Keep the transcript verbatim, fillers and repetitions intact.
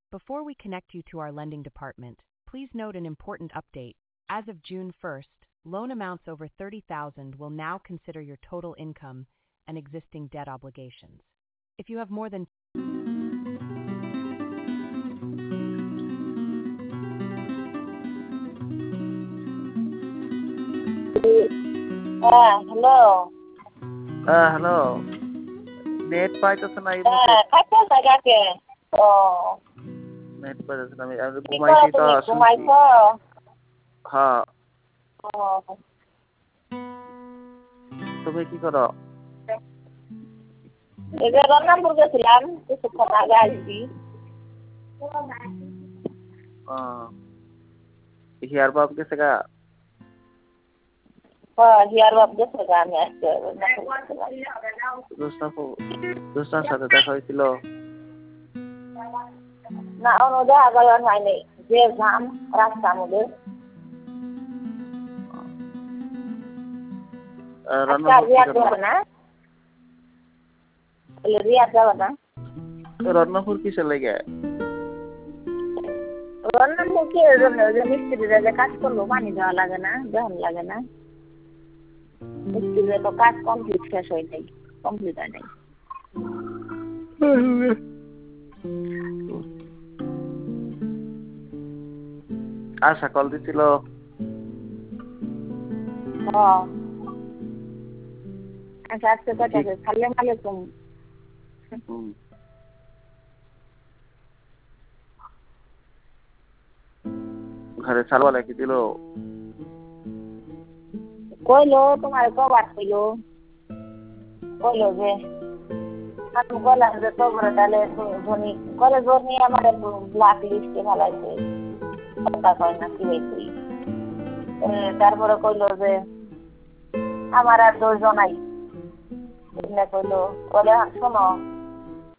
Before we connect you to our lending department, please note an important update. As of June first, loan amounts over thirty thousand will now consider your total income and existing debt obligations. If you have more than হ্যাঁ hello হ্যাঁ hello net পাইতেছে না এই মুহূর্তে হ্যাঁ থাকো জায়গাকে ও net পাইতেছে না আমি আমি কি করো ঘুমাইছি তো তুমি শুনছি ঘুমাইছো হ্যাঁ ও তুমি কি করো এই যে রংপুর গেছিলাম কিছুক্ষণ আগে আসছি আহ হিয়ার বাপ গেছে গা হ্যাঁ হিয়ার বাপ গেছে গা আমি আসতে রুস্তার সাথে দেখা হয়েছিল না অন্য দেখা গেল হয়নি যে ধাম রাস্তার মধ্যে রিয়াদ যাবে না রিয়াদ যাবে না রত্নপুর কিসের লেগে রত্নপুর কি এর জন্য যে মিস্ত্রিরা যে কাজ করলো পানি দেওয়া লাগে না দেওয়ান লাগে না মিস্ত্রিরা তো কাজ কমপ্লিট শেষ হয় নাই কমপ্লিট হয় নাই আশা কল দিছিল হ্যাঁ আচ্ছা আজকে কথা আছে সালাম আলাইকুম ঘরে ছাড়বা নাকি দিল কইলো তোমার কবার কইলো কইলো যে আমি বললাম যে তোমরা তাহলে ধনী কলেজ নিয়ে আমার ব্ল্যাক লিস্টে ফেলাইছে কথা কয় না কি হয়েছে তারপরে কইলো যে আমার আর দোষ নাই কইলো বলে শোনো